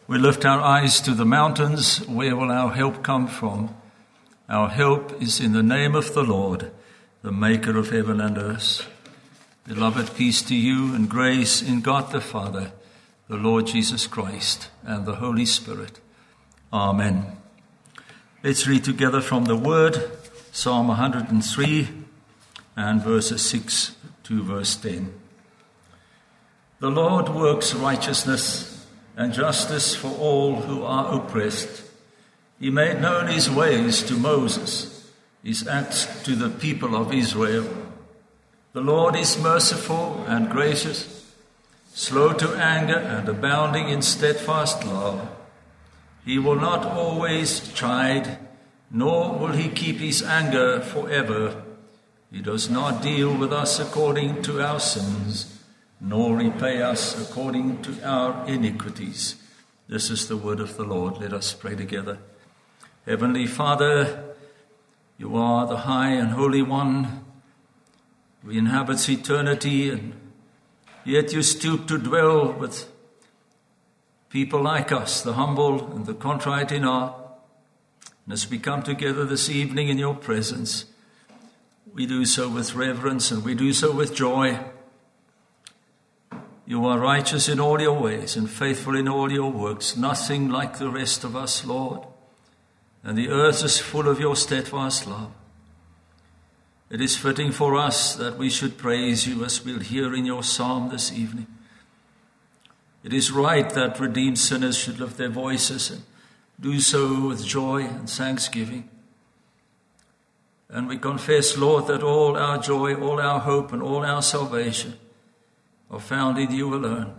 We lift our eyes to the mountains. Where will our help come from? Our help is in the name of the Lord, the maker of heaven and earth. Beloved, peace to you and grace in God the Father, the Lord Jesus Christ, and the Holy Spirit. Amen. Let's read together from the Word, Psalm 103 and verses 6 to verse 10. The Lord works righteousness and justice for all who are oppressed. He made known his ways to Moses, his acts to the people of Israel. The Lord is merciful and gracious, slow to anger and abounding in steadfast love. He will not always chide, nor will he keep his anger forever. He does not deal with us according to our sins, nor repay us according to our iniquities. This is the word of the Lord. Let us pray together. Heavenly Father, you are the high and holy one who inhabits eternity, and yet you stoop to dwell with people like us, the humble and the contrite in heart. And as we come together this evening in your presence, we do so with reverence and we do so with joy. You are righteous in all your ways and faithful in all your works, nothing like the rest of us, Lord. And the earth is full of your steadfast love. It is fitting for us that we should praise you, as we'll hear in your psalm this evening. It is right that redeemed sinners should lift their voices and do so with joy and thanksgiving. And we confess, Lord, that all our joy, all our hope, and all our salvation are found in you alone.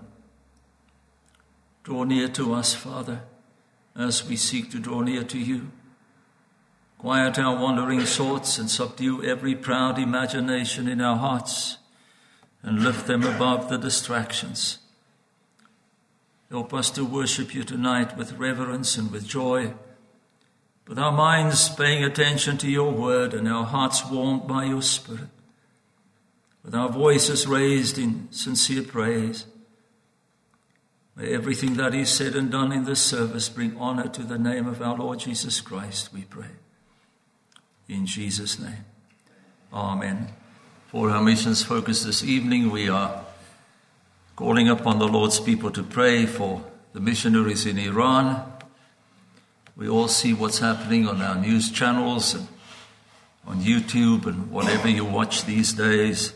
Draw near to us, Father, as we seek to draw near to you. Quiet our wandering thoughts and subdue every proud imagination in our hearts and lift them above the distractions. Help us to worship you tonight with reverence and with joy, with our minds paying attention to your word and our hearts warmed by your Spirit, with our voices raised in sincere praise. May everything that is said and done in this service bring honor to the name of our Lord Jesus Christ, we pray. In Jesus' name, amen. For our missions focus this evening, we are calling upon the Lord's people to pray for the missionaries in Iran. We all see what's happening on our news channels and on YouTube and whatever you watch these days.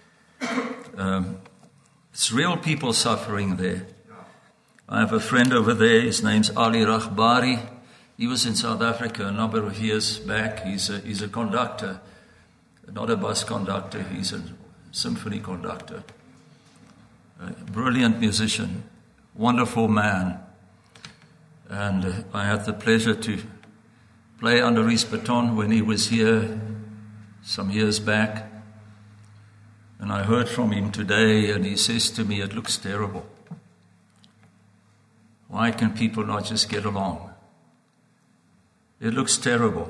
It's real people suffering there. I have a friend over there. His name's Ali Rahbari. He was in South Africa a number of years back. He's a conductor, not a bus conductor. He's a symphony conductor. A brilliant musician, wonderful man. And I had the pleasure to play under his baton when he was here some years back. And I heard from him today, and he says to me, it looks terrible. Why can people not just get along? It looks terrible.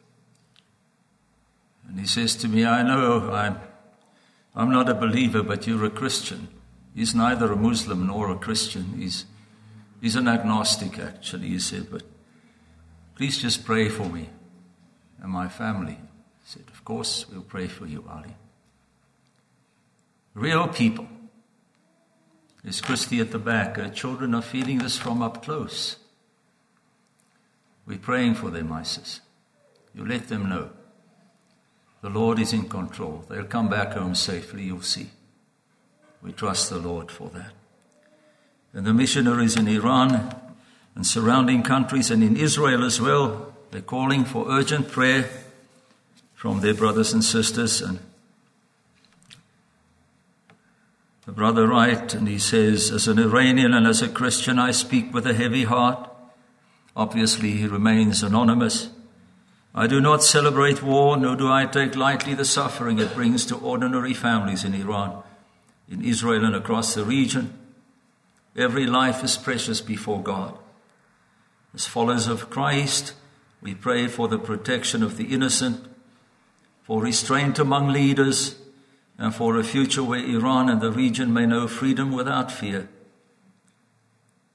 And he says to me, I know I'm not a believer, but you're a Christian. He's neither a Muslim nor a Christian. He's an agnostic, actually, he said, but please just pray for me and my family. He said, of course, we'll pray for you, Ali. Real people. There's Christy at the back. Her children are feeling this from up close. We're praying for them, Isis. You let them know. The Lord is in control. They'll come back home safely, you'll see. We trust the Lord for that. And the missionaries in Iran and surrounding countries and in Israel as well, they're calling for urgent prayer from their brothers and sisters. And the brother writes, and he says, as an Iranian and as a Christian, I speak with a heavy heart. Obviously, he remains anonymous. I do not celebrate war, nor do I take lightly the suffering it brings to ordinary families in Iran, in Israel and across the region. Every life is precious before God. As followers of Christ, we pray for the protection of the innocent, for restraint among leaders, and for a future where Iran and the region may know freedom without fear.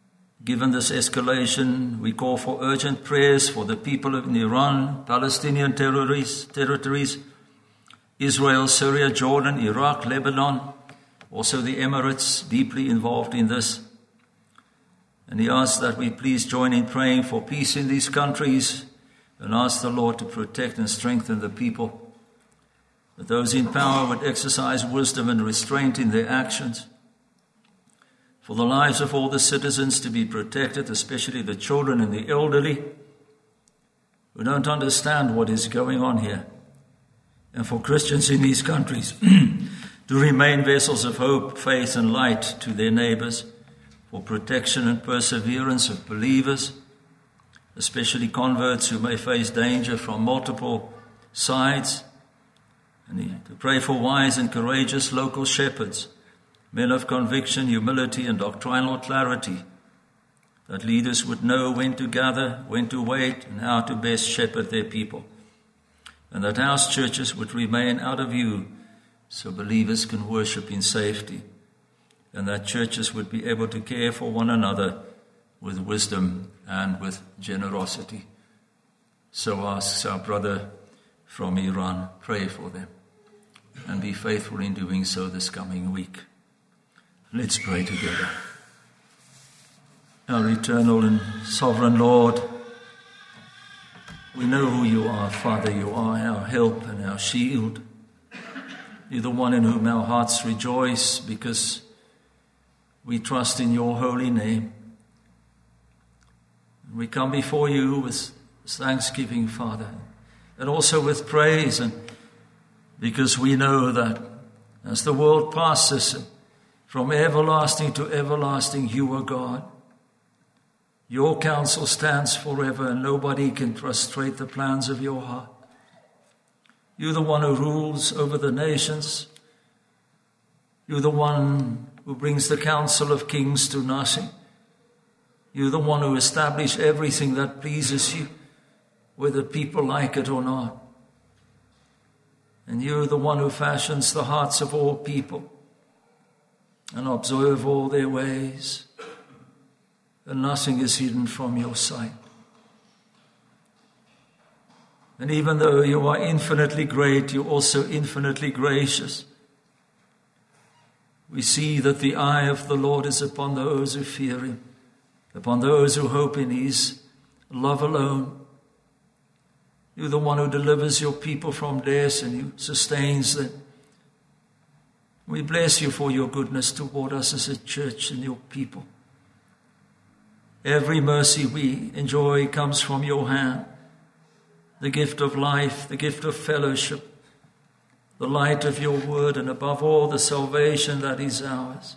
Given this escalation, we call for urgent prayers for the people in Iran, Palestinian territories, Israel, Syria, Jordan, Iraq, Lebanon, also the Emirates, deeply involved in this. And he asks that we please join in praying for peace in these countries and ask the Lord to protect and strengthen the people, that those in power would exercise wisdom and restraint in their actions, for the lives of all the citizens to be protected, especially the children and the elderly who don't understand what is going on here, and for Christians in these countries to remain vessels of hope, faith, and light to their neighbors, for protection and perseverance of believers, especially converts who may face danger from multiple sides, and to pray for wise and courageous local shepherds, men of conviction, humility, and doctrinal clarity, that leaders would know when to gather, when to wait, and how to best shepherd their people, and that house churches would remain out of view so believers can worship in safety, and that churches would be able to care for one another with wisdom and with generosity. So asks our brother from Iran, pray for them, and be faithful in doing so this coming week. Let's pray together. Our eternal and sovereign Lord, we know who you are, Father. You are our help and our shield. You're the one in whom our hearts rejoice because we trust in your holy name. We come before you with thanksgiving, Father, and also with praise, and because we know that as the world passes from everlasting to everlasting, you are God. Your counsel stands forever, and nobody can frustrate the plans of your heart. You're the one who rules over the nations. You're the one who brings the counsel of kings to nothing. You're the one who establishes everything that pleases you, whether people like it or not. And you're the one who fashions the hearts of all people and observe all their ways, and nothing is hidden from your sight. And even though you are infinitely great, you're also infinitely gracious. We see that the eye of the Lord is upon those who fear him, upon those who hope in his love alone. You're the one who delivers your people from death, and you sustains them. We bless you for your goodness toward us as a church and your people. Every mercy we enjoy comes from your hand. The gift of life, the gift of fellowship, the light of your word, and above all, the salvation that is ours.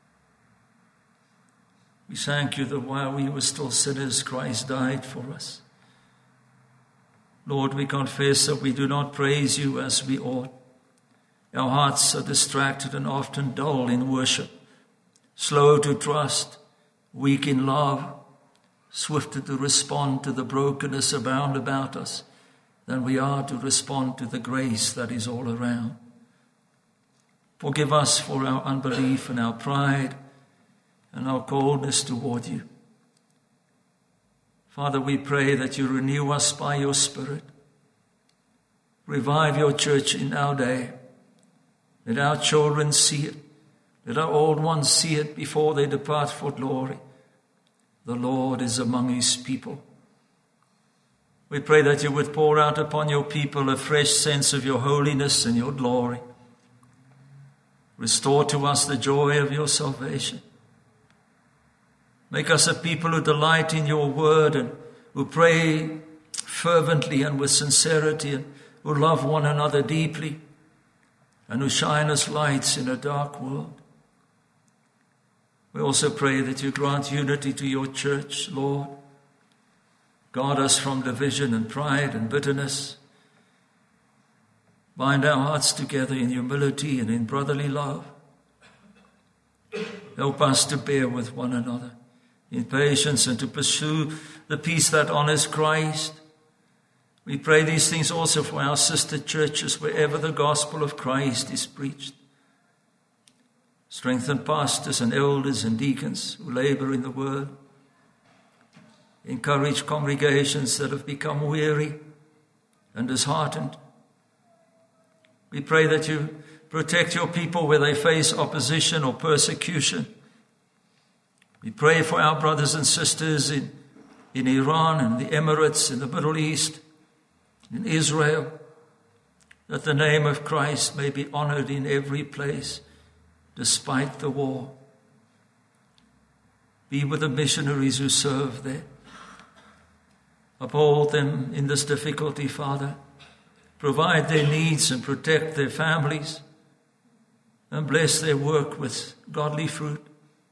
We thank you that while we were still sinners, Christ died for us. Lord, we confess that we do not praise you as we ought. Our hearts are distracted and often dull in worship, slow to trust, weak in love, swifter to respond to the brokenness around about us than we are to respond to the grace that is all around. Forgive us for our unbelief and our pride and our coldness toward you. Father, we pray that you renew us by your Spirit. Revive your church in our day. Let our children see it. Let our old ones see it before they depart for glory. The Lord is among his people. We pray that you would pour out upon your people a fresh sense of your holiness and your glory. Restore to us the joy of your salvation. Make us a people who delight in your word and who pray fervently and with sincerity, and who love one another deeply, and who shine as lights in a dark world. We also pray that you grant unity to your church, Lord. Guard us from division and pride and bitterness. Bind our hearts together in humility and in brotherly love. Help us to bear with one another in patience and to pursue the peace that honors Christ. We pray these things also for our sister churches wherever the gospel of Christ is preached. Strengthen pastors and elders and deacons who labor in the word. Encourage congregations that have become weary and disheartened. We pray that you protect your people where they face opposition or persecution. We pray for our brothers and sisters in Iran and the Emirates, in the Middle East, in Israel, that the name of Christ may be honored in every place, despite the war. Be with the missionaries who serve there. Uphold them in this difficulty, Father. Provide their needs and protect their families, and bless their work with godly fruit.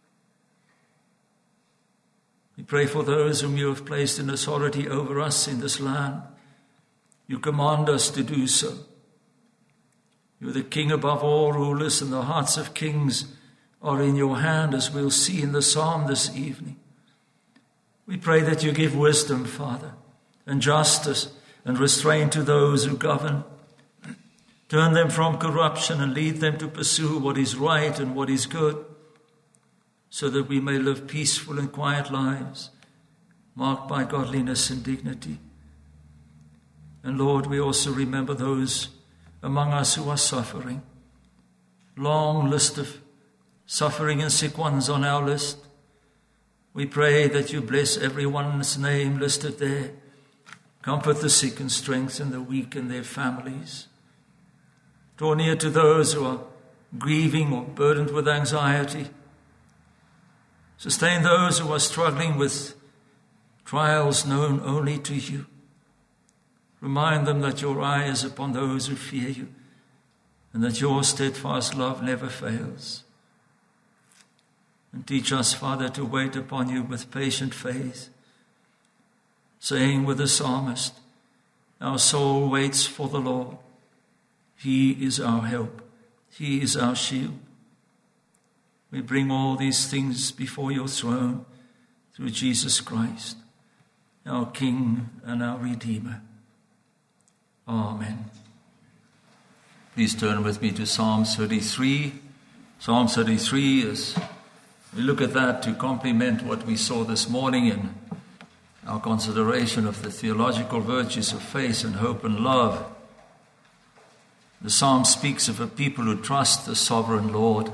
We pray for those whom you have placed in authority over us in this land. You command us to do so. You are the King above all rulers, and the hearts of kings are in your hand, as we'll see in the psalm this evening. We pray that you give wisdom, Father, and justice and restraint to those who govern. Turn them from corruption and lead them to pursue what is right and what is good, so that we may live peaceful and quiet lives, marked by godliness and dignity. And Lord, we also remember those among us who are suffering. Long list of suffering and sick ones on our list. We pray that you bless everyone's name listed there. Comfort the sick and strengthen the weak and their families. Draw near to those who are grieving or burdened with anxiety. Sustain those who are struggling with trials known only to you. Remind them that your eye is upon those who fear you, and that your steadfast love never fails. And teach us, Father, to wait upon you with patient faith, saying with the psalmist, our soul waits for the Lord. He is our help. He is our shield. We bring all these things before your throne through Jesus Christ, our King and our Redeemer. Amen. Please turn with me to Psalm 33. Psalm 33, as we look at that to complement what we saw this morning in our consideration of the theological virtues of faith and hope and love. The psalm speaks of a people who trust the sovereign Lord.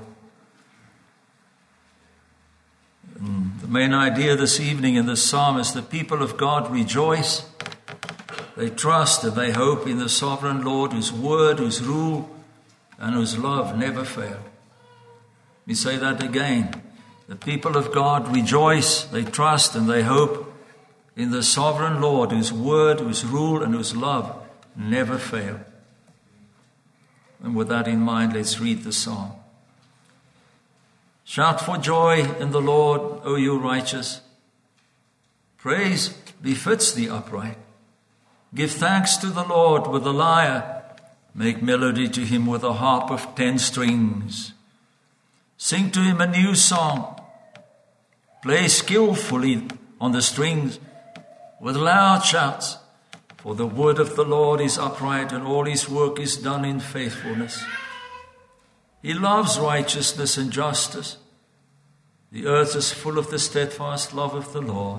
And the main idea this evening in this psalm is the people of God rejoice. They trust and they hope in the sovereign Lord, whose word, whose rule, and whose love never fail. We say that again. The people of God rejoice, they trust, and they hope in the sovereign Lord, whose word, whose rule, and whose love never fail. And with that in mind, let's read the psalm. Shout for joy in the Lord, O you righteous. Praise befits the upright. Give thanks to the Lord with the lyre. Make melody to him with a harp of 10 strings. Sing to him a new song. Play skillfully on the strings with loud shouts. For the word of the Lord is upright, and all his work is done in faithfulness. He loves righteousness and justice. The earth is full of the steadfast love of the Lord.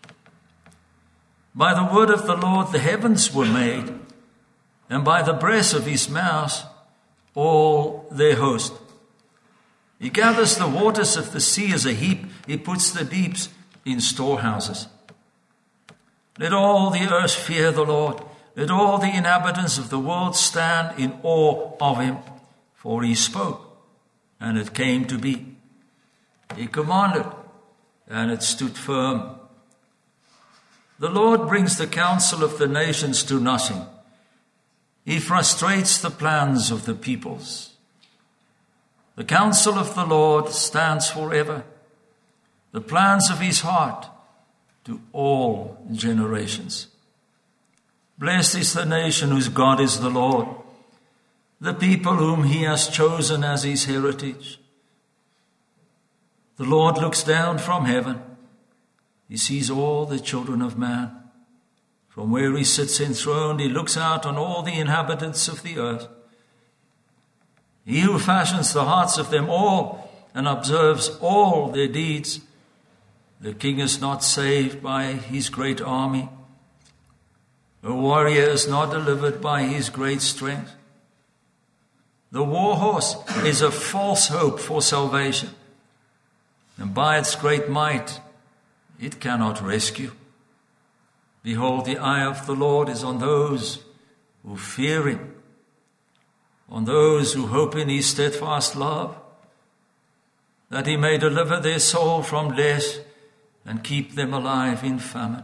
By the word of the Lord the heavens were made, and by the breath of his mouth all their host. He gathers the waters of the sea as a heap. He puts the deeps in storehouses. Let all the earth fear the Lord. Let all the inhabitants of the world stand in awe of him. For he spoke, and it came to be. He commanded, and it stood firm. The Lord brings the counsel of the nations to nothing. He frustrates the plans of the peoples. The counsel of the Lord stands forever, the plans of his heart to all generations. Blessed is the nation whose God is the Lord, the people whom he has chosen as his heritage. The Lord looks down from heaven. He sees all the children of man. From where he sits enthroned, he looks out on all the inhabitants of the earth. He who fashions the hearts of them all and observes all their deeds. The king is not saved by his great army. A warrior is not delivered by his great strength. The war horse is a false hope for salvation, and by its great might it cannot rescue. Behold, the eye of the Lord is on those who fear him, on those who hope in his steadfast love, that he may deliver their soul from death and keep them alive in famine.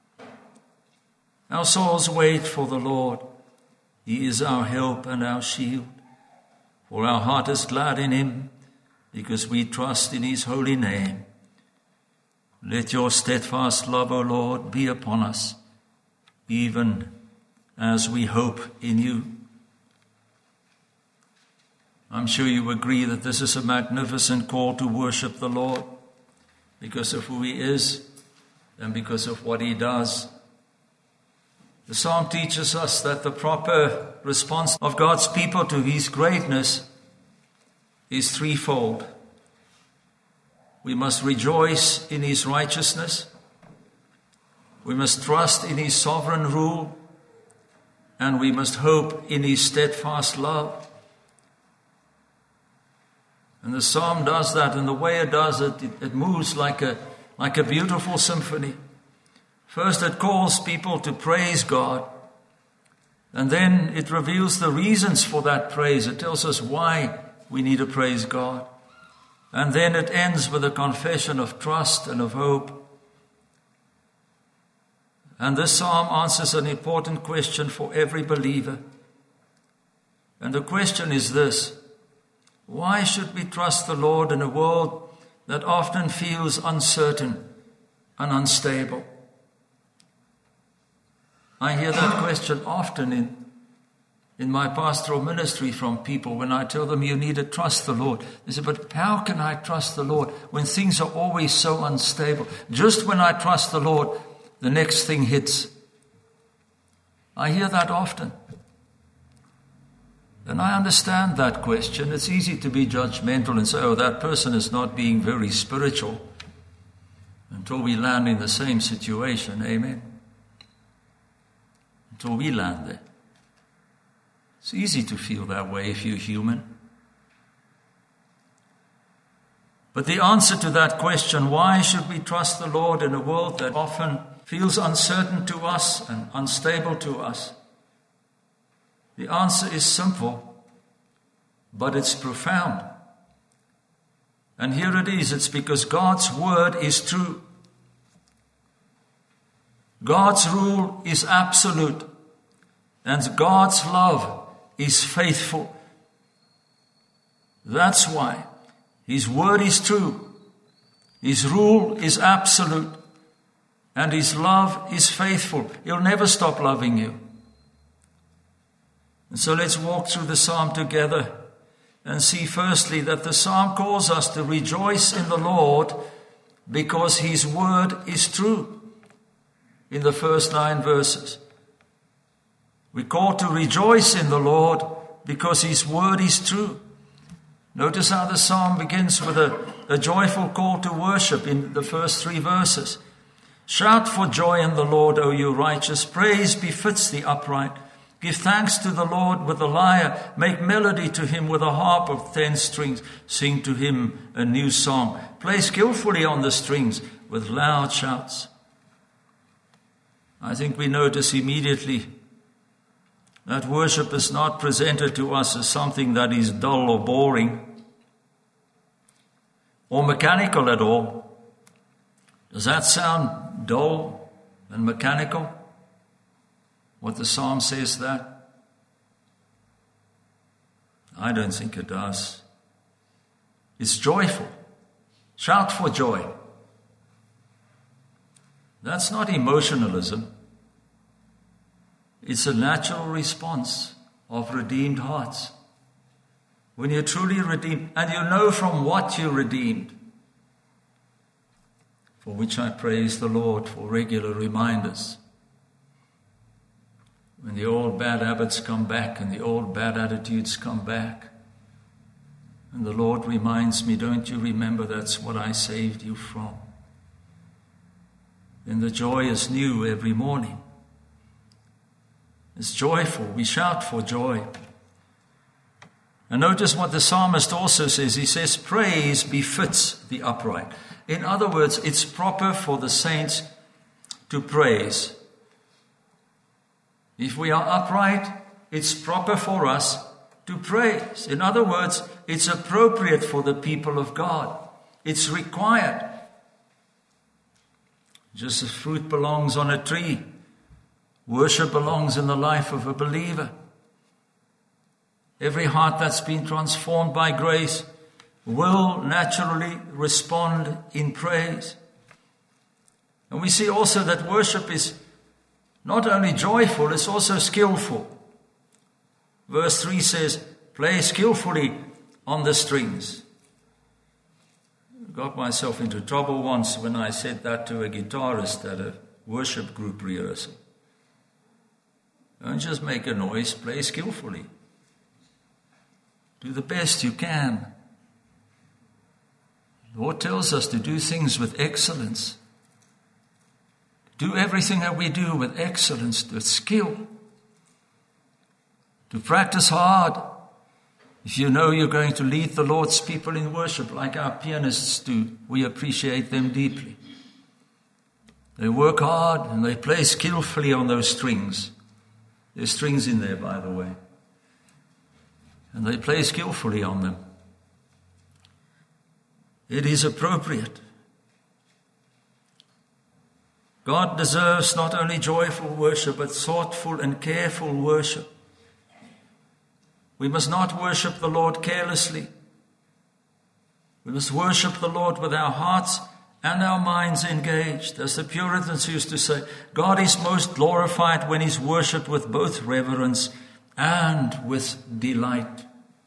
Our souls wait for the Lord. He is our help and our shield. For our heart is glad in him, because we trust in his holy name. Let your steadfast love, O Lord, be upon us, even as we hope in you. I'm sure you agree that this is a magnificent call to worship the Lord, because of who he is and because of what he does. The psalm teaches us that the proper response of God's people to his greatness is threefold. We must rejoice in his righteousness. We must trust in his sovereign rule. And we must hope in his steadfast love. And the psalm does that, and the way it does it, it moves like a beautiful symphony. First, it calls people to praise God. And then it reveals the reasons for that praise. It tells us why we need to praise God. And then it ends with a confession of trust and of hope. And this psalm answers an important question for every believer. And the question is this: why should we trust the Lord in a world that often feels uncertain and unstable? I hear that question often in my pastoral ministry from people when I tell them you need to trust the Lord. They say, but how can I trust the Lord when things are always so unstable? Just when I trust the Lord, the next thing hits. I hear that often. And I understand that question. It's easy to be judgmental and say, oh, that person is not being very spiritual, until we land in the same situation. Amen. Until we land there. It's easy to feel that way if you're human. But the answer to that question, why should we trust the Lord in a world that often feels uncertain to us and unstable to us? The answer is simple, but it's profound. And here it is. It's because God's word is true. God's rule is absolute, and God's love is faithful. That's why his word is true, his rule is absolute, and his love is faithful. He'll never stop loving you. And so let's walk through the psalm together and see firstly that the psalm calls us to rejoice in the Lord because his word is true. In the first 9 verses, we're called to rejoice in the Lord because his word is true. Notice how the psalm begins with a joyful call to worship in the first 3 verses. Shout for joy in the Lord, O you righteous. Praise befits the upright. Give thanks to the Lord with the lyre. Make melody to him with a harp of 10 strings. Sing to him a new song. Play skillfully on the strings with loud shouts. I think we notice immediately that worship is not presented to us as something that is dull or boring or mechanical at all. Does that sound dull and mechanical? What the psalm says that? I don't think it does. It's joyful. Shout for joy. That's not emotionalism. It's a natural response of redeemed hearts. When you're truly redeemed, and you know from what you're redeemed, for which I praise the Lord for regular reminders. When the old bad habits come back and the old bad attitudes come back, and the Lord reminds me, don't you remember that's what I saved you from? then the joy is new every morning. It's joyful. We shout for joy. And notice what the psalmist also says. He says, praise befits the upright. In other words, it's proper for the saints to praise. If we are upright, it's proper for us to praise. In other words, it's appropriate for the people of God. It's required. Just as fruit belongs on a tree, worship belongs in the life of a believer. Every heart that's been transformed by grace will naturally respond in praise. And we see also that worship is not only joyful, it's also skillful. Verse 3 says, play skillfully on the strings. I got myself into trouble once when I said that to a guitarist at a worship group rehearsal. Don't just make a noise, play skillfully. Do the best you can. The Lord tells us to do things with excellence. Do everything that we do with excellence, with skill. To practice hard. If you know you're going to lead the Lord's people in worship like our pianists do, we appreciate them deeply. They work hard and they play skillfully on those strings. There's strings in there, by the way. And they play skillfully on them. It is appropriate. God deserves not only joyful worship, but thoughtful and careful worship. We must not worship the Lord carelessly. We must worship the Lord with our hearts and our minds engaged. As the Puritans used to say, God is most glorified when he's worshipped with both reverence and with delight.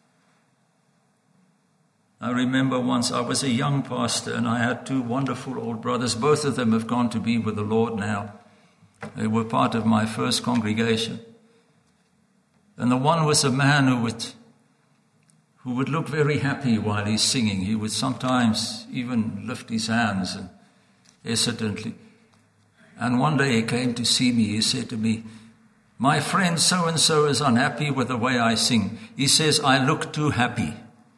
I remember once I was a young pastor and I had two wonderful old brothers. Both of them have gone to be with the Lord now. They were part of my first congregation. And the one was a man who would look very happy while he's singing. He would sometimes even lift his hands and hesitantly. And one day he came to see me. He said to me, my friend so-and-so is unhappy with the way I sing. He says, I look too happy.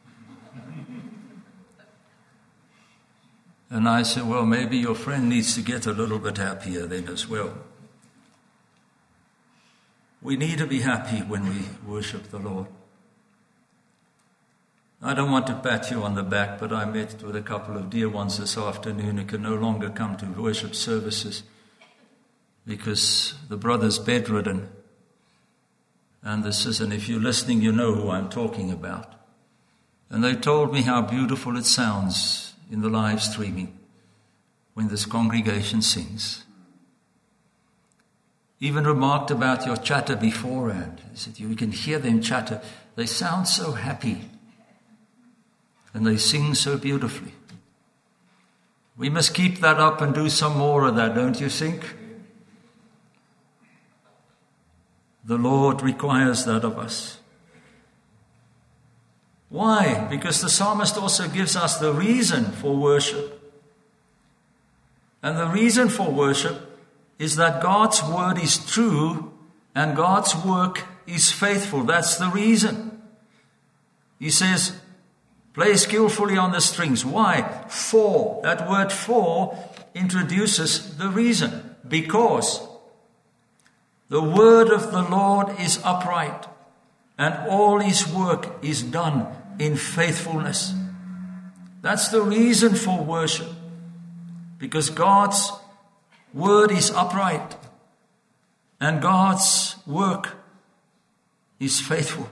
And I said, well, maybe your friend needs to get a little bit happier then as well. We need to be happy when we worship the Lord. I don't want to pat you on the back, but I met with a couple of dear ones this afternoon who can no longer come to worship services because the brother's bedridden. And if you're listening, you know who I'm talking about. And they told me how beautiful it sounds in the live streaming when this congregation sings. Even remarked about your chatter beforehand. He said, you can hear them chatter. They sound so happy. And they sing so beautifully. We must keep that up and do some more of that, don't you think? The Lord requires that of us. Why? Because the psalmist also gives us the reason for worship. And the reason for worship is that God's word is true and God's work is faithful. That's the reason. He says, play skillfully on the strings. Why? For. That word for introduces the reason. Because the word of the Lord is upright and all his work is done in faithfulness. That's the reason for worship. Because God's word is upright and God's work is faithful.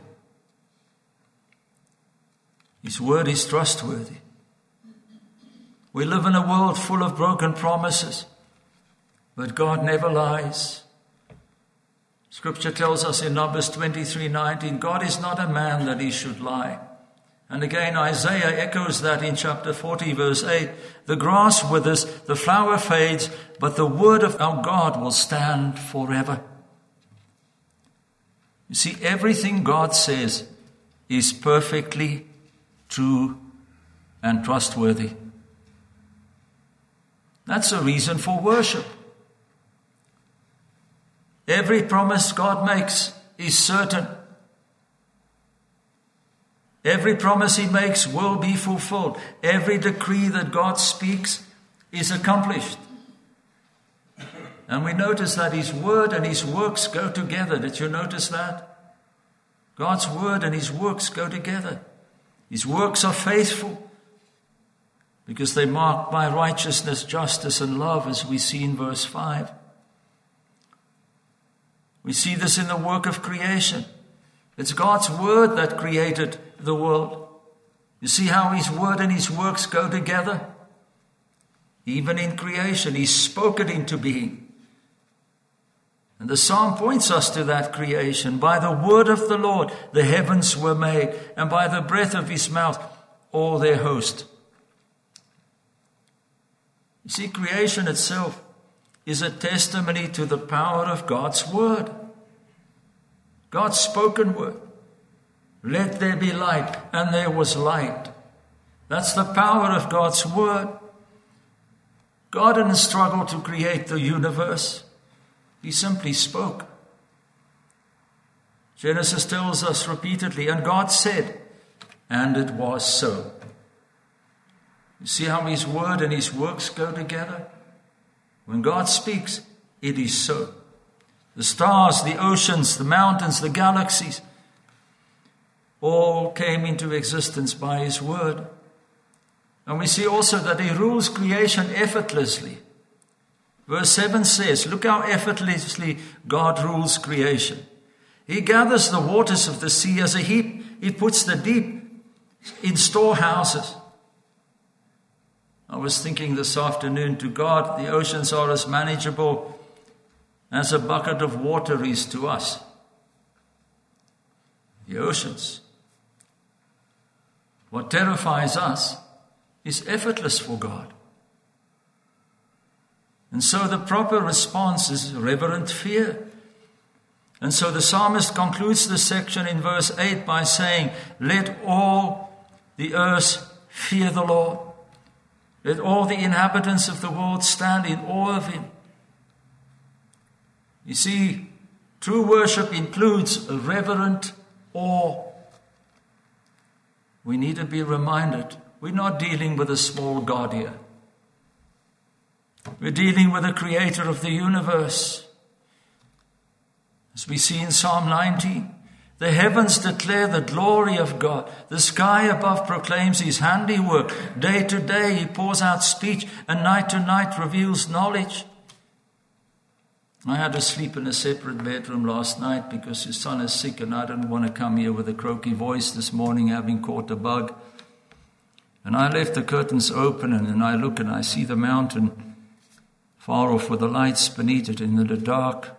His word is trustworthy. We live in a world full of broken promises, but God never lies. Scripture tells us in Numbers 23:19, God is not a man that he should lie. And again, Isaiah echoes that in chapter 40, verse 8. The grass withers, the flower fades, but the word of our God will stand forever. You see, everything God says is perfectly true and trustworthy. That's a reason for worship. Every promise God makes is certain. Every promise he makes will be fulfilled. Every decree that God speaks is accomplished. And we notice that his word and his works go together. Did you notice that? God's word and his works go together. His works are faithful because they're marked by righteousness, justice, and love, as we see in verse 5. We see this in the work of creation. It's God's word that created the world. You see how his word and his works go together? Even in creation, he spoke it into being. And the psalm points us to that creation. By the word of the Lord, the heavens were made, and by the breath of his mouth, all their host. You see, creation itself is a testimony to the power of God's word. God's spoken word. Let there be light, and there was light. That's the power of God's word. God didn't struggle to create the universe. He simply spoke. Genesis tells us repeatedly, and God said, and it was so. You see how his word and his works go together? When God speaks, it is so. The stars, the oceans, the mountains, the galaxies, all came into existence by his word. And we see also that he rules creation effortlessly. Verse 7 says, look how effortlessly God rules creation. He gathers the waters of the sea as a heap. He puts the deep in storehouses. I was thinking this afternoon, to God, the oceans are as manageable as a bucket of water is to us. The oceans. What terrifies us is effortless for God. And so the proper response is reverent fear. And so the psalmist concludes this section in verse 8 by saying, let all the earth fear the Lord. Let all the inhabitants of the world stand in awe of him. You see, true worship includes a reverent awe. We need to be reminded, we're not dealing with a small God here. We're dealing with the creator of the universe. As we see in Psalm 19, the heavens declare the glory of God. The sky above proclaims his handiwork. Day to day he pours out speech, and night to night reveals knowledge. I had to sleep in a separate bedroom last night because his son is sick, and I didn't want to come here with a croaky voice this morning, having caught a bug. And I left the curtains open, and then I look and I see the mountain far off with the lights beneath it in the dark.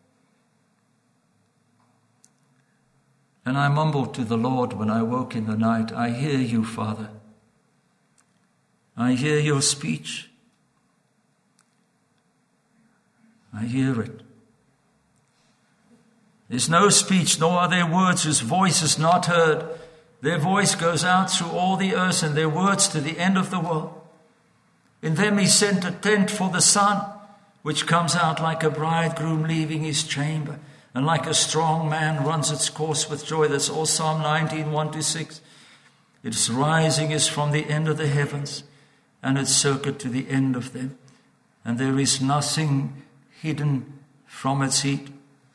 And I mumbled to the Lord when I woke in the night, I hear you, Father. I hear your speech. I hear it. There's no speech, nor are there words whose voice is not heard. Their voice goes out through all the earth, and their words to the end of the world. In them he sent a tent for the sun, which comes out like a bridegroom leaving his chamber, and like a strong man runs its course with joy. That's all Psalm 19, 1-6. Its rising is from the end of the heavens, and its circuit to the end of them. And there is nothing hidden from its heat.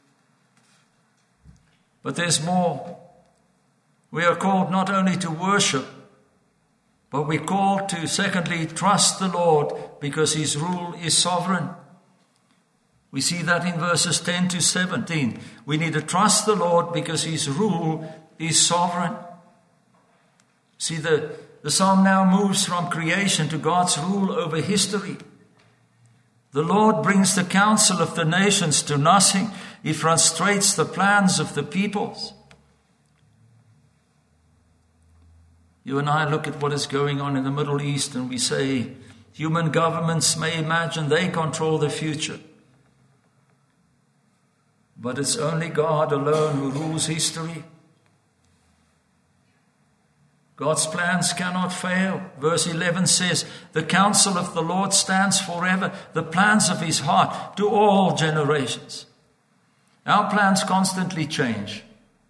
But there's more. We are called not only to worship, but we're called to, secondly, trust the Lord because his rule is sovereign. We see that in verses 10-17. We need to trust the Lord because his rule is sovereign. See, the psalm now moves from creation to God's rule over history. The Lord brings the counsel of the nations to nothing. He frustrates the plans of the peoples. You and I look at what is going on in the Middle East and we say, human governments may imagine they control the future. But it's only God alone who rules history. God's plans cannot fail. Verse 11 says, the counsel of the Lord stands forever, the plans of his heart to all generations. Our plans constantly change.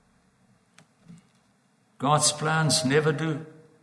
God's plans never do.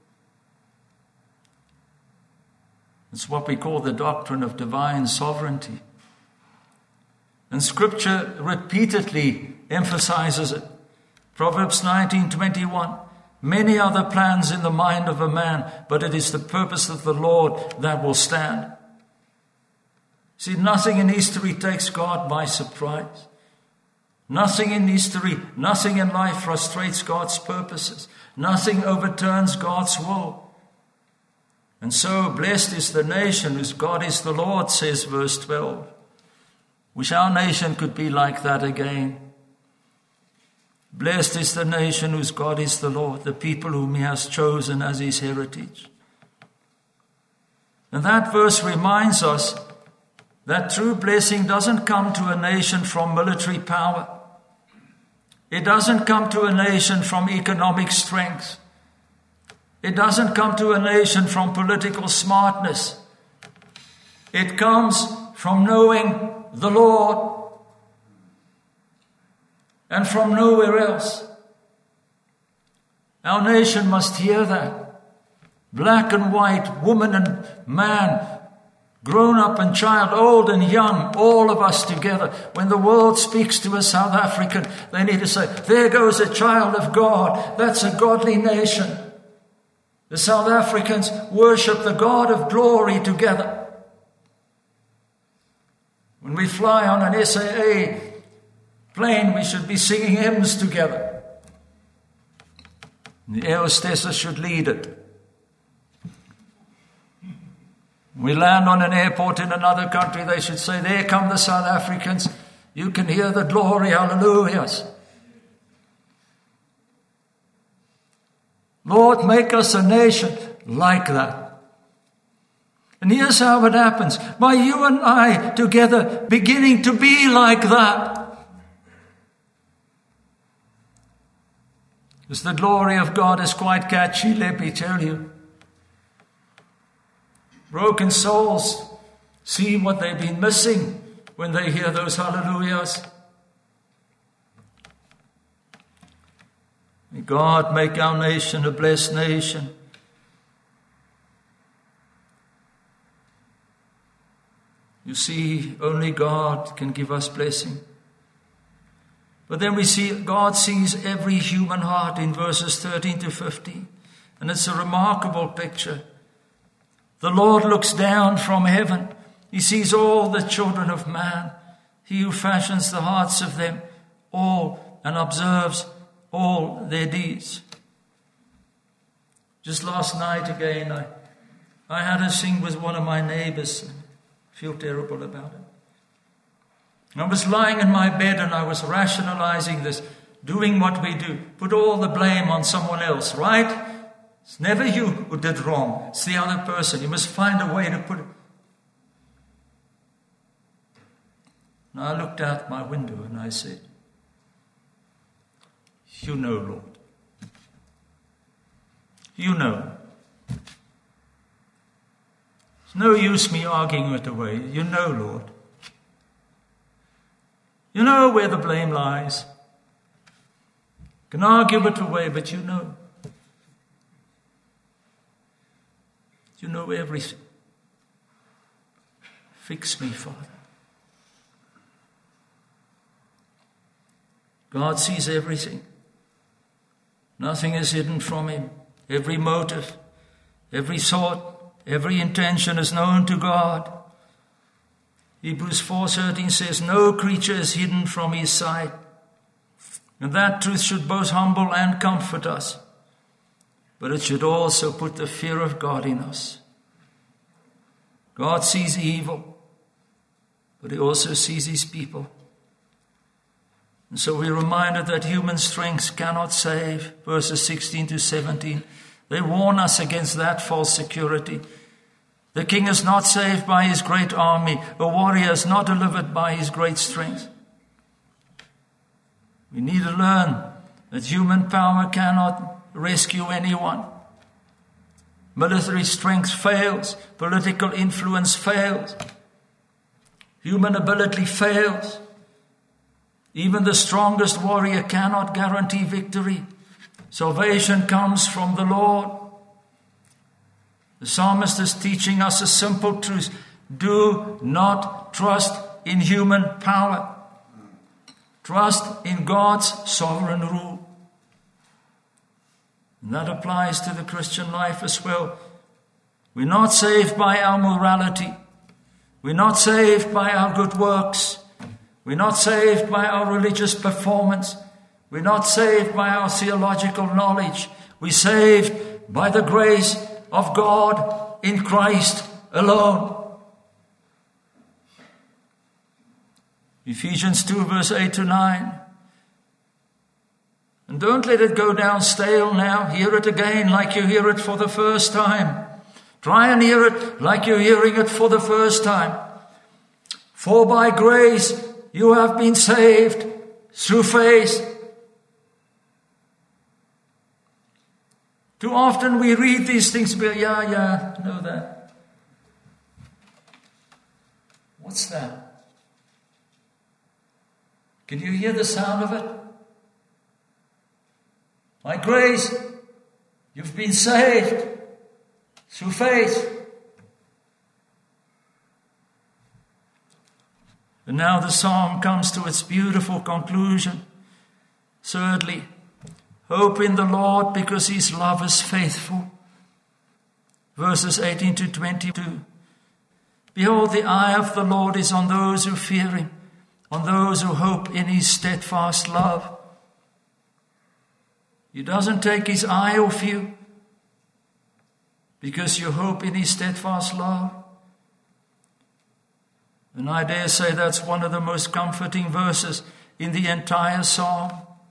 It's what we call the doctrine of divine sovereignty. And Scripture repeatedly emphasizes it. Proverbs 19:21, many are the plans in the mind of a man, but it is the purpose of the Lord that will stand. See, nothing in history takes God by surprise. Nothing in history, nothing in life frustrates God's purposes. Nothing overturns God's will. And so, blessed is the nation whose God is the Lord, says verse 12. Wish our nation could be like that again. Blessed is the nation whose God is the Lord, the people whom he has chosen as his heritage. And that verse reminds us that true blessing doesn't come to a nation from military power. It doesn't come to a nation from economic strength. It doesn't come to a nation from political smartness. It comes from knowing the Lord and from nowhere else. Our nation must hear that. Black and white, woman and man, grown up and child, old and young, all of us together. When the world speaks to a South African, they need to say, there goes a child of God. That's a godly nation. The South Africans worship the God of glory together. When we fly on an SAA plane, we should be singing hymns together. The air hostesses should lead it. We land on an airport in another country, they should say, there come the South Africans. You can hear the glory, hallelujahs. Lord, make us a nation like that. And here's how it happens. By you and I together beginning to be like that. Because the glory of God is quite catchy, let me tell you. Broken souls see what they've been missing when they hear those hallelujahs. May God make our nation a blessed nation. You see, only God can give us blessing. But then we see God sees every human heart in verses 13 to 15. And it's a remarkable picture. The Lord looks down from heaven. He sees all the children of man. He who fashions the hearts of them all and observes all their deeds. Just last night again, I had a sing with one of my neighbors. I feel terrible about it. I was lying in my bed and I was rationalizing this, doing what we do. Put all the blame on someone else, right? It's never you who did wrong. It's the other person. You must find a way to put it. And I looked out my window and I said, you know, Lord. You know. It's no use me arguing it away. You know, Lord. You know where the blame lies. You can argue it away, but you know. You know everything. Fix me, Father. God sees everything. Nothing is hidden from him. Every motive, every thought, every intention is known to God. Hebrews 4:13 says, no creature is hidden from his sight. And that truth should both humble and comfort us. But it should also put the fear of God in us. God sees evil, but he also sees his people. And so we're reminded that human strength cannot save. Verses 16 to 17. They warn us against that false security. The king is not saved by his great army. A warrior is not delivered by his great strength. We need to learn that human power cannot rescue anyone. Military strength fails. Political influence fails. Human ability fails. Even the strongest warrior cannot guarantee victory. Salvation comes from the Lord. The psalmist is teaching us a simple truth. Do not trust in human power. Trust in God's sovereign rule. And that applies to the Christian life as well. We're not saved by our morality. We're not saved by our good works. We're not saved by our religious performance. We're not saved by our theological knowledge. We're saved by the grace of God in Christ alone. Ephesians 2 verse 8 to 9. And don't let it go down stale now. Hear it again like you hear it for the first time. Try and hear it like you're hearing it for the first time. For by grace you have been saved through faith. Too often we read these things and be, yeah, know that. What's that? Can you hear the sound of it? By grace, you've been saved through faith. And now the psalm comes to its beautiful conclusion. Thirdly, hope in the Lord because his love is faithful. Verses 18 to 22. Behold, the eye of the Lord is on those who fear him, on those who hope in his steadfast love. He doesn't take his eye off you because you hope in his steadfast love. And I dare say that's one of the most comforting verses in the entire psalm.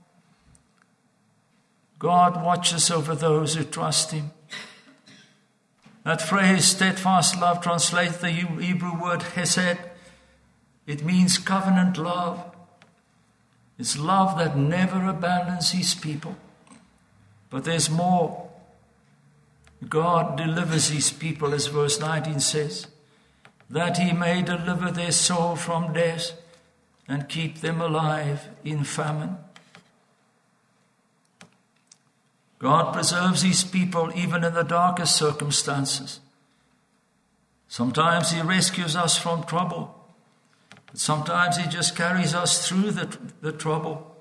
God watches over those who trust him. That phrase, steadfast love, translates the Hebrew word hesed. It means covenant love. It's love that never abandons his people. But there's more. God delivers his people, as verse 19 says, that he may deliver their soul from death and keep them alive in famine. God preserves his people even in the darkest circumstances. Sometimes he rescues us from trouble. But sometimes he just carries us through the trouble.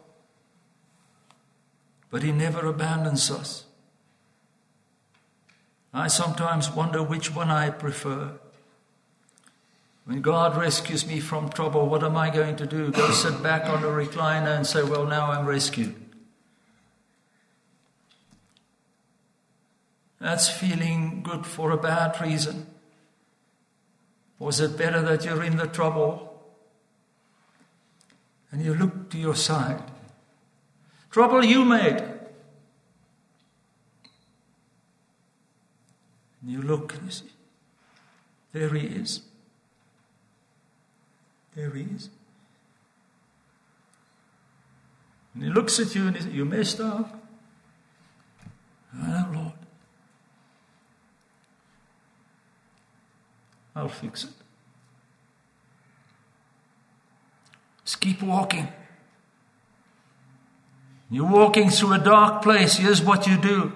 But he never abandons us. I sometimes wonder which one I prefer. When God rescues me from trouble, what am I going to do? Go sit back on a recliner and say, well, now I'm rescued. That's feeling good for a bad reason. Or is it better that you're in the trouble and you look to your side? Trouble you made. And you look and you see, there he is. There he is. And he looks at you and he says, you messed up. I know, Lord. I'll fix it. Just keep walking. You're walking through a dark place. Here's what you do.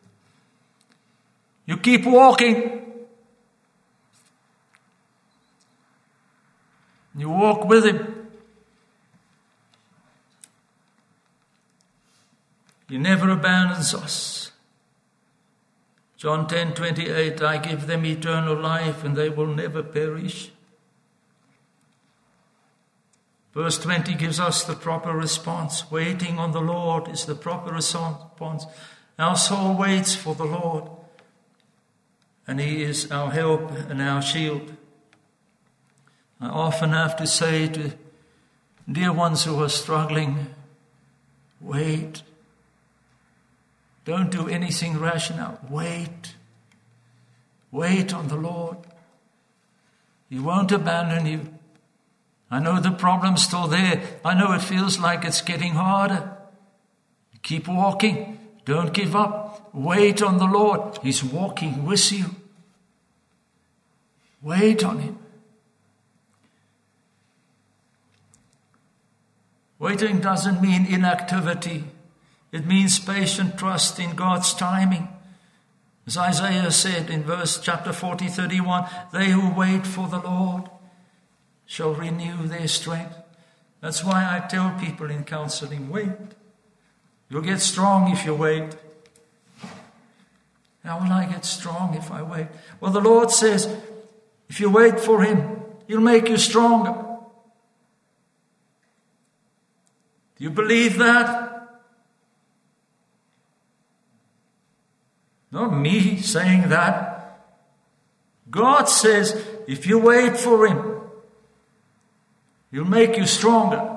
You keep walking. You walk with him. He never abandons us. John 10:28, I give them eternal life and they will never perish. Verse 20 gives us the proper response. Waiting on the Lord is the proper response. Our soul waits for the Lord, and he is our help and our shield. I often have to say to dear ones who are struggling, wait. Don't do anything rash now. Wait. Wait on the Lord. He won't abandon you. I know the problem's still there. I know it feels like it's getting harder. Keep walking. Don't give up. Wait on the Lord. He's walking with you. Wait on him. Waiting doesn't mean inactivity. It means patient trust in God's timing. As Isaiah said in chapter 31, they who wait for the Lord shall renew their strength. That's why I tell people in counseling, wait. You'll get strong if you wait. How will I get strong if I wait? Well, the Lord says, if you wait for him, he'll make you stronger. Do you believe that? Not me saying that. God says, if you wait for him, he'll make you stronger.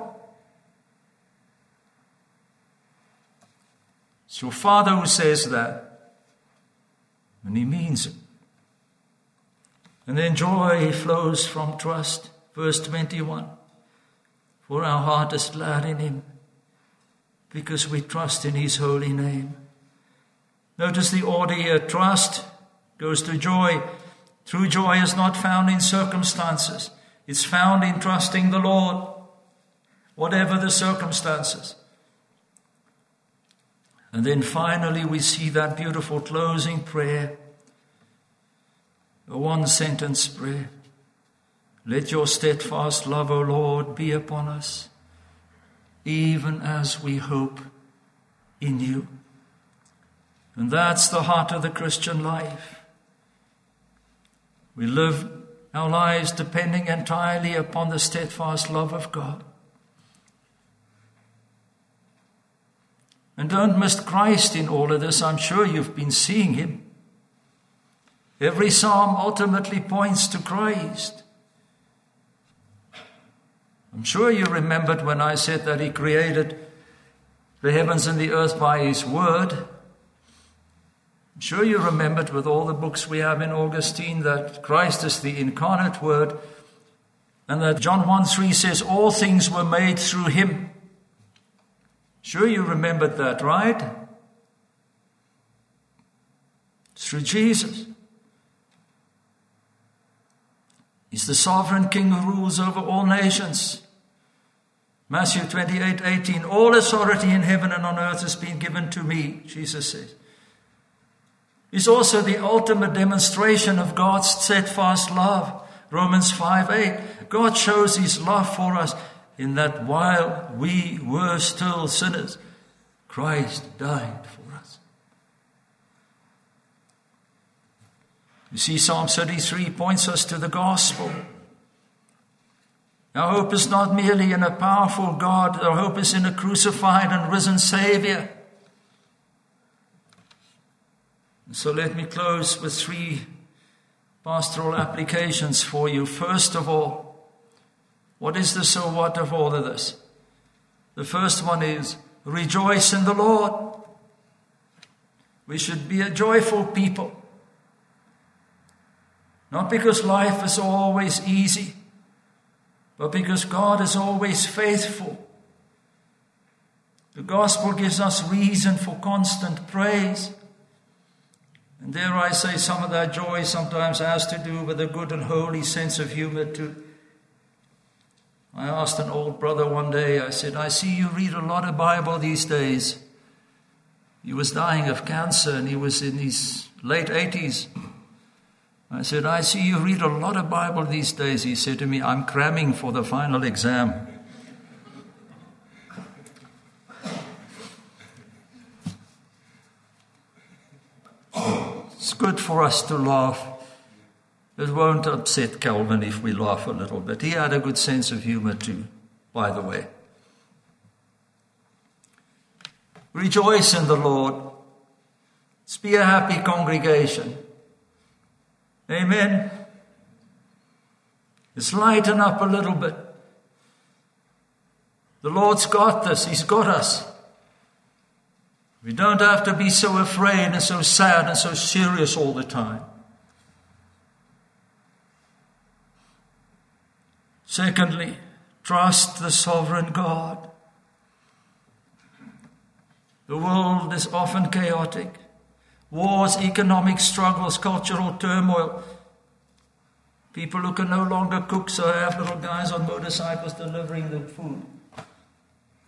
It's your Father who says that. And he means it. And then joy flows from trust. Verse 21. For our heart is glad in him, because we trust in his holy name. Notice the order here. Trust goes to joy. True joy is not found in circumstances. It's found in trusting the Lord, whatever the circumstances. And then finally we see that beautiful closing prayer, a one-sentence prayer. Let your steadfast love, O Lord, be upon us, even as we hope in you. And that's the heart of the Christian life. We live our lives depending entirely upon the steadfast love of God. And don't miss Christ in all of this. I'm sure you've been seeing him. Every psalm ultimately points to Christ. I'm sure you remembered when I said that he created the heavens and the earth by his word. I'm sure you remembered with all the books we have in Augustine that Christ is the incarnate word, and that John 1:3 says all things were made through him. Sure you remembered that, right? Through Jesus. He's the sovereign king who rules over all nations. Matthew 28:18, all authority in heaven and on earth has been given to me, Jesus says. He's also the ultimate demonstration of God's steadfast love. Romans 5:8, God shows his love for us in that while we were still sinners, Christ died for us. You see, Psalm 33 points us to the gospel. Our hope is not merely in a powerful God. Our hope is in a crucified and risen Savior. So let me close with 3 pastoral applications for you. First of all, what is the so what of all of this? The first one is rejoice in the Lord. We should be a joyful people. Not because life is always easy, but because God is always faithful. The gospel gives us reason for constant praise. And dare I say, some of that joy sometimes has to do with a good and holy sense of humor too. I asked an old brother one day, I said, I see you read a lot of Bible these days. He was dying of cancer and he was in his late 80s. I said, I see you read a lot of Bible these days. He said to me, I'm cramming for the final exam. It's good for us to laugh. It won't upset Calvin if we laugh a little bit. He had a good sense of humor too, by the way. Rejoice in the Lord. Let's be a happy congregation. Amen. Let's lighten up a little bit. The Lord's got this. He's got us. We don't have to be so afraid and so sad and so serious all the time. Secondly, trust the sovereign God. The world is often chaotic. Wars, economic struggles, cultural turmoil. People who can no longer cook, so have little guys on motorcycles delivering the food.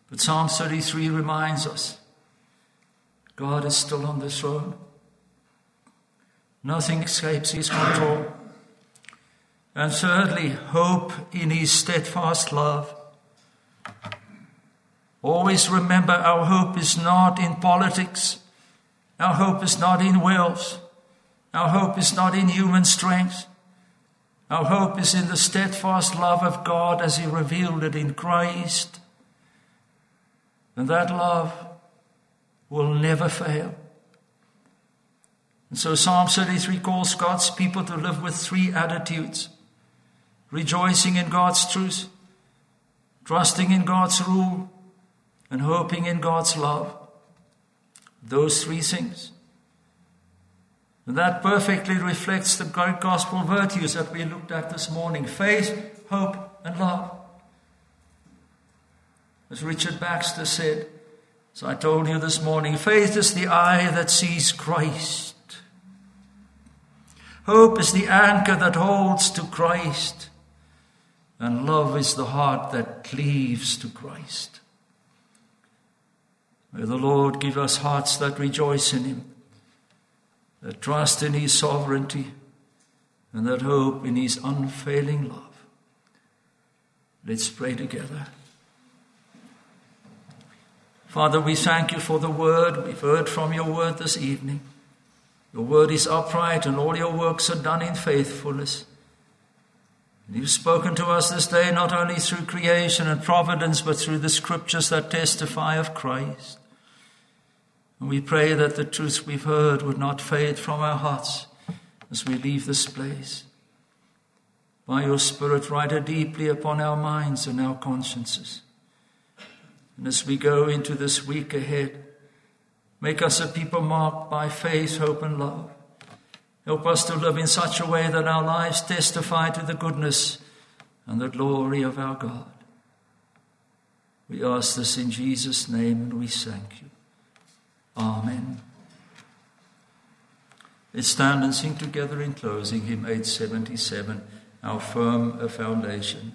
But Psalm 33 reminds us, God is still on the throne. Nothing escapes his control. And thirdly, hope in his steadfast love. Always remember, our hope is not in politics. Our hope is not in wealth. Our hope is not in human strength. Our hope is in the steadfast love of God as he revealed it in Christ. And that love will never fail. And so Psalm 33 calls God's people to live with three attitudes: rejoicing in God's truth, trusting in God's rule, and hoping in God's love. Those three things. And that perfectly reflects the great gospel virtues that we looked at this morning: faith, hope, and love. As Richard Baxter said, as I told you this morning, faith is the eye that sees Christ. Hope is the anchor that holds to Christ. And love is the heart that cleaves to Christ. May the Lord give us hearts that rejoice in him, that trust in his sovereignty, and that hope in his unfailing love. Let's pray together. Father, we thank you for the word. We've heard from your word this evening. Your word is upright and all your works are done in faithfulness. And you've spoken to us this day not only through creation and providence, but through the scriptures that testify of Christ. And we pray that the truths we've heard would not fade from our hearts as we leave this place. By your Spirit, write deeply upon our minds and our consciences. And as we go into this week ahead, make us a people marked by faith, hope, and love. Help us to live in such a way that our lives testify to the goodness and the glory of our God. We ask this in Jesus' name, and we thank you. Amen. Let's stand and sing together in closing hymn 877, How Firm a Foundation.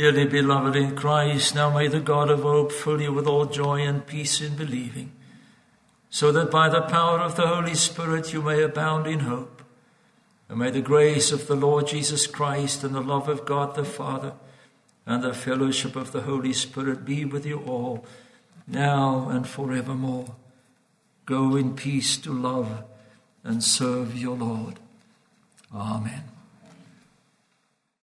Dearly beloved in Christ, now may the God of hope fill you with all joy and peace in believing, so that by the power of the Holy Spirit you may abound in hope. And may the grace of the Lord Jesus Christ and the love of God the Father and the fellowship of the Holy Spirit be with you all, now and forevermore. Go in peace to love and serve your Lord. Amen.